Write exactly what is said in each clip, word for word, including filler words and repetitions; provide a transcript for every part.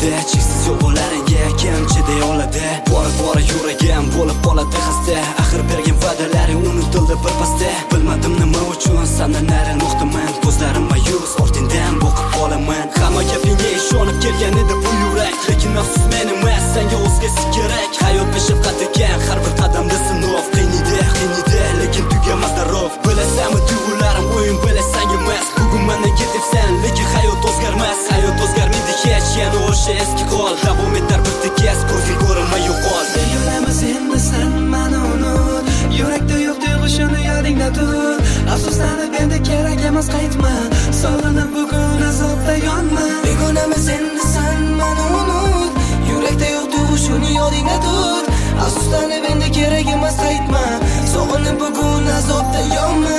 yo'lida cheksiz yo'llaringga kim chiday oladi? Bora bora yuragim bo'lib qoladi xasta. Axir bergan va'dalaring unutildi bir pasda. Bilmadim nima uchun sendan ayrilmoqdaman. Ko'zlarim mayus, ortingdan boqib qolaman. Hamma gapingga ishonib kelgan edi bu yurak, lekin afsus men emas, senga o'zgasi kerak. Hayot beshafqat ekan, har bir qadamda sinov. Qiyin edi, qiyin edi, lekin tugamas darrov. Bilasanmi tuyg'ularim o'yin bilasan emas. Bugun mendan ketibsan, lekin hayot o'zgarmas. Hayot o'zgarmaydi hech, yana o'sha eski hol. Davom etar bir tekis, ko'zga ko'rinmay yo'qol. Yuramas endi sen meni unut, yurakda yo'q tuyg'u shuni yodingda tut. Afsuslanib endi kerak emas qaytma, sog'inib bugun azobda yonma. Begonamas endi sen meni unut, yurakda yo'q tuyg'u shuni yodingda tut. Afsuslanib endi kerak emas qaytma, sog'inib bugun azobda yonma.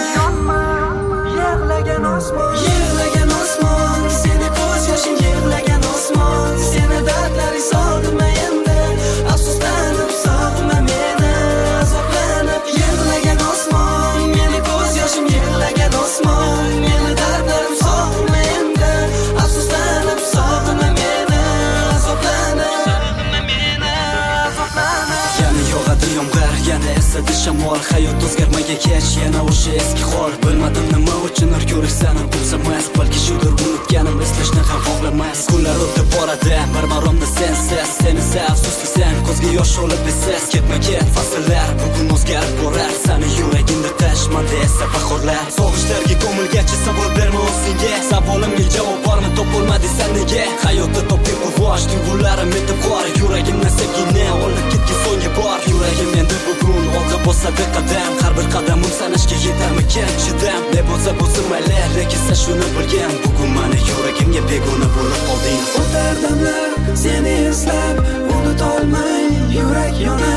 Yig'lagan osmon, yig'lagan osmon, seni ko'z yoshing yig'lagan osmon, seni dardlaring sog'inma endi, afsuslanib sog'inma meni, azoblanib. Yig'lagan osmon, meni ko'z yoshim yig'lagan osmon, meni dardlarim sog'inma endi, afsuslanib sog'inma meni, azoblanib. Sog'inma meni, azoblanib. Yana yog'adi yomg'ir, yana esadi shamol. Hayot o'zgarmagan hech, yana o'sha eski hol. Bilmadim nima uchun ko'rik seni o'psamas, balki shudir unutganim eslashni ham xohlamas. Kunlar o'tib boradi, marmaromda sensiz, sen esa afsuslisan, ko'zga yosh olib esiz. Ketma ket fasllar, bugun o'zgarib borar, seni yuragingda tashmanda esa bahorlar. Sog'ishlarga ko'milgacha savol berma o'zingga, savolimga javob bormi topolmadi sen nega? Hayotda topding quvonch, tuyg'ularim etib qor, yuragimdan sevgini olib ketgan so'nggi bor. Yuragim endi bugun olg'a bosadi qadam, har bir qadamim sanashga yetarmikan chidam. Ne bo'lsa bo'lsin mayli, lekin sen shuni bilgan, bugun meni yuragimga begona bo'lib qolding. O'tar damlar seni eslab unutolmay, yurak yonar.